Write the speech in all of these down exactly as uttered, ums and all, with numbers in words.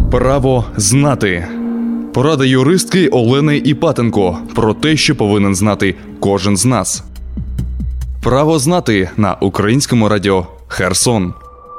Право знати. Порада юристки Олени Іпатенко про те, що повинен знати кожен з нас. Право знати на Українському радіо Херсон.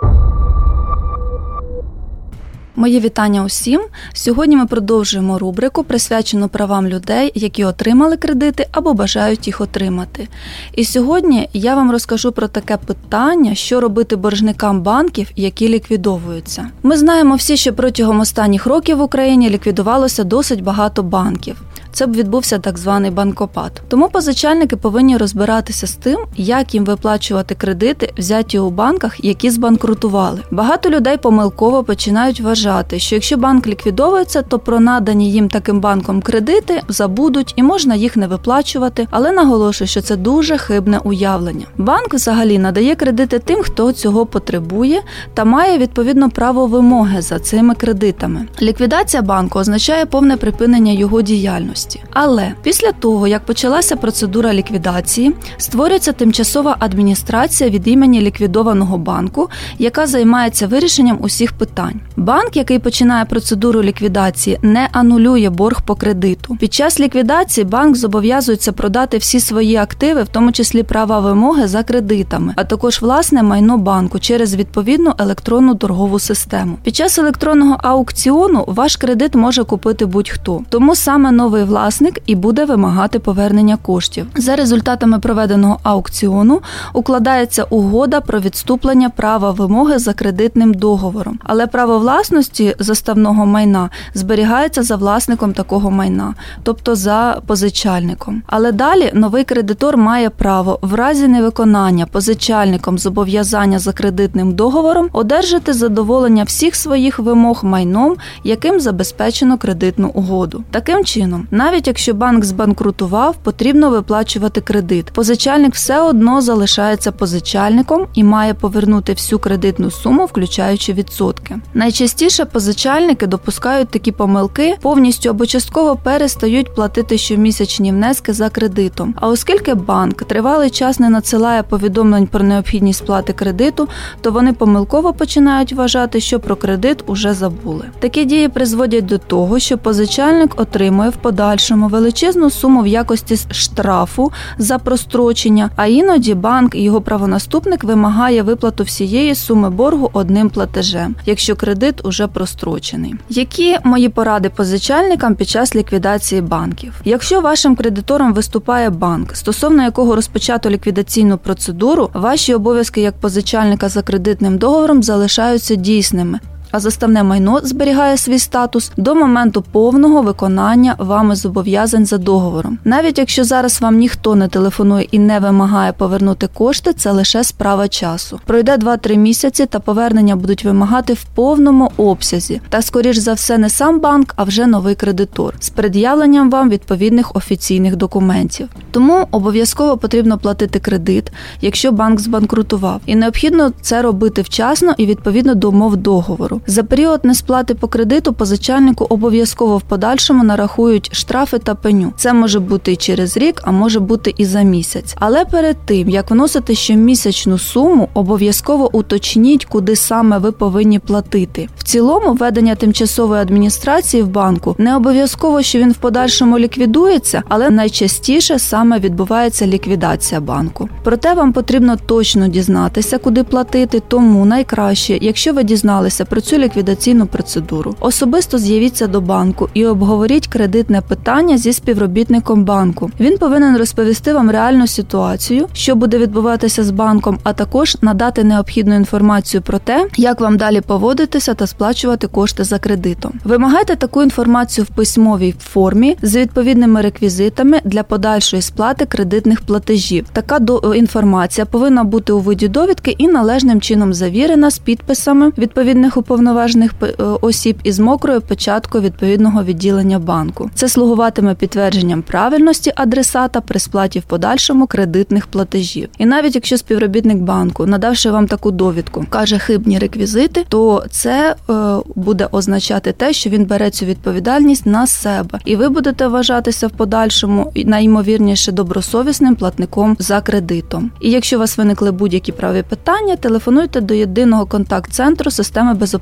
Мої вітання усім. Сьогодні ми продовжуємо рубрику, присвячену правам людей, які отримали кредити або бажають їх отримати. І сьогодні я вам розкажу про таке питання, що робити боржникам банків, які ліквідовуються. Ми знаємо всі, що протягом останніх років в Україні ліквідувалося досить багато банків. Це б відбувся так званий банкопад. Тому позичальники повинні розбиратися з тим, як їм виплачувати кредити, взяті у банках, які збанкрутували. Багато людей помилково починають вважати, що якщо банк ліквідовується, то про надані їм таким банком кредити забудуть і можна їх не виплачувати, але наголошую, що це дуже хибне уявлення. Банк взагалі надає кредити тим, хто цього потребує та має відповідно право вимоги за цими кредитами. Ліквідація банку означає повне припинення його діяльності. Але після того, як почалася процедура ліквідації, створюється тимчасова адміністрація від імені ліквідованого банку, яка займається вирішенням усіх питань. Банк, який починає процедуру ліквідації, не анулює борг по кредиту. Під час ліквідації банк зобов'язується продати всі свої активи, в тому числі права вимоги за кредитами, а також власне майно банку через відповідну електронну торгову систему. Під час електронного аукціону ваш кредит може купити будь-хто. Тому саме новий власник і буде вимагати повернення коштів. За результатами проведеного аукціону укладається угода про відступлення права вимоги за кредитним договором. Але право власності заставного майна зберігається за власником такого майна, тобто за позичальником. Але далі новий кредитор має право в разі невиконання позичальником зобов'язання за кредитним договором одержати задоволення всіх своїх вимог майном, яким забезпечено кредитну угоду. Таким чином, навіть якщо банк збанкрутував, потрібно виплачувати кредит. Позичальник все одно залишається позичальником і має повернути всю кредитну суму, включаючи відсотки. Найчастіше позичальники допускають такі помилки, повністю або частково перестають платити щомісячні внески за кредитом. А оскільки банк тривалий час не надсилає повідомлень про необхідність сплати кредиту, то вони помилково починають вважати, що про кредит уже забули. Такі дії призводять до того, що позичальник отримує в подальшому величезну суму в якості штрафу за прострочення, а іноді банк і його правонаступник вимагає виплату всієї суми боргу одним платежем, якщо кредит уже прострочений. Які мої поради позичальникам під час ліквідації банків? Якщо вашим кредитором виступає банк, стосовно якого розпочато ліквідаційну процедуру, ваші обов'язки як позичальника за кредитним договором залишаються дійсними, а заставне майно зберігає свій статус до моменту повного виконання вами зобов'язань за договором. Навіть якщо зараз вам ніхто не телефонує і не вимагає повернути кошти, це лише справа часу. Пройде два-три місяці та повернення будуть вимагати в повному обсязі. Та, скоріш за все, не сам банк, а вже новий кредитор з пред'явленням вам відповідних офіційних документів. Тому обов'язково потрібно платити кредит, якщо банк збанкрутував. І необхідно це робити вчасно і відповідно до умов договору. За період несплати по кредиту позичальнику обов'язково в подальшому нарахують штрафи та пеню. Це може бути і через рік, а може бути і за місяць. Але перед тим, як вносити щомісячну суму, обов'язково уточніть, куди саме ви повинні платити. В цілому, введення тимчасової адміністрації в банку не обов'язково, що він в подальшому ліквідується, але найчастіше саме відбувається ліквідація банку. Проте вам потрібно точно дізнатися, куди платити, тому найкраще, якщо ви дізналися про цю ліквідаційну процедуру, особисто з'явіться до банку і обговоріть кредитне питання зі співробітником банку. Він повинен розповісти вам реальну ситуацію, що буде відбуватися з банком, а також надати необхідну інформацію про те, як вам далі поводитися та сплачувати кошти за кредитом. Вимагайте таку інформацію в письмовій формі з відповідними реквізитами для подальшої сплати кредитних платежів. Така інформація повинна бути у виді довідки і належним чином завірена з підписами відповідних уповноважених осіб із мокрою печаткою відповідного відділення банку. Це слугуватиме підтвердженням правильності адресата при сплаті в подальшому кредитних платежів. І навіть якщо співробітник банку, надавши вам таку довідку, каже хибні реквізити, то це е, буде означати те, що він бере цю відповідальність на себе. І ви будете вважатися в подальшому найімовірніше добросовісним платником за кредитом. І якщо у вас виникли будь-які правові питання, телефонуйте до єдиного контакт-центру системи безоплатної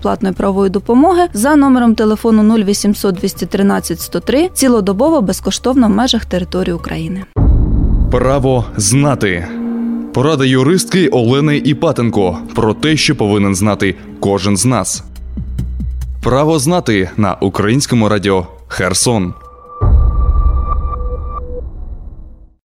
безоплатної правової допомоги за номером телефону нуль вісімсот двісті тринадцять сто три цілодобово безкоштовно в межах території України. Право знати. Порада юристки Олени Іпатенко про те, що повинен знати кожен з нас. Право знати на Українському радіо Херсон.